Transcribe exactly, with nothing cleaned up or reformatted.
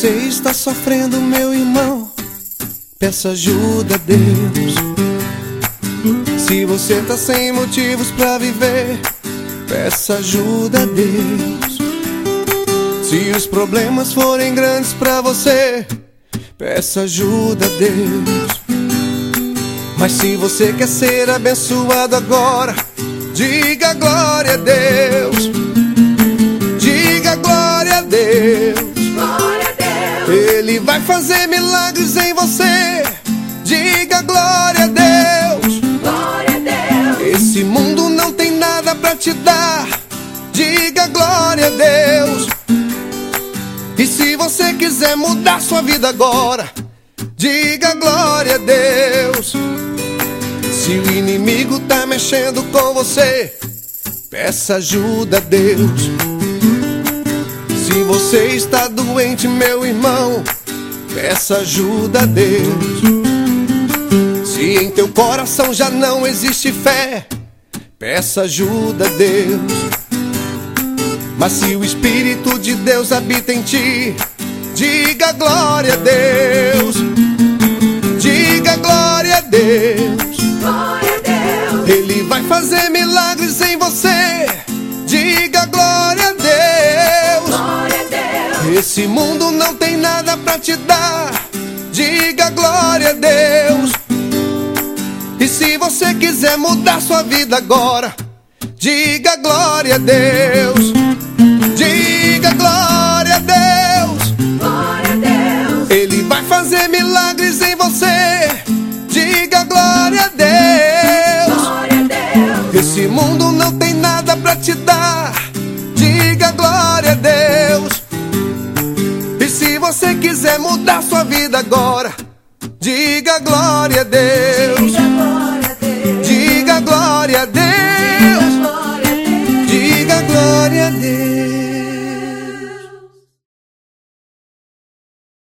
você está sofrendo, meu irmão, peça ajuda a Deus. Se você tá sem motivos pra viver, peça ajuda a Deus. Se os problemas forem grandes pra você, peça ajuda a Deus. Mas se você quer ser abençoado agora, diga glória a Deus. Diga glória a Deus. Glória a Deus. Ele vai fazer milagres em você. Diga glória a Deus. Glória a Deus. Esse mundo não tem nada pra te dar. Diga glória a Deus. E se você quiser mudar sua vida agora, diga glória a Deus. Se o inimigo tá mexendo com você, peça ajuda a Deus. Se você está doente, meu irmão, peça ajuda a Deus. Se em teu coração já não existe fé, peça ajuda a Deus. Mas se o Espírito de Deus habita em ti, diga glória a Deus. Diga glória a Deus. Glória a Deus. Ele vai fazer milagres em você. Diga glória a Deus. Glória a Deus. Esse mundo não tem nada pra te dar. Diga glória a Deus. E se você quiser mudar sua vida agora, diga glória a Deus. Diga glória a Deus. Glória a Deus. Ele vai fazer milagres em você. Diga glória a Deus. Glória a Deus. Esse mundo não tem nada pra te dar. Diga glória a Deus. E se você quiser mudar sua vida agora, diga glória a Deus. Diga glória a Deus. Diga glória a Deus. Diga glória a Deus. Diga glória a Deus.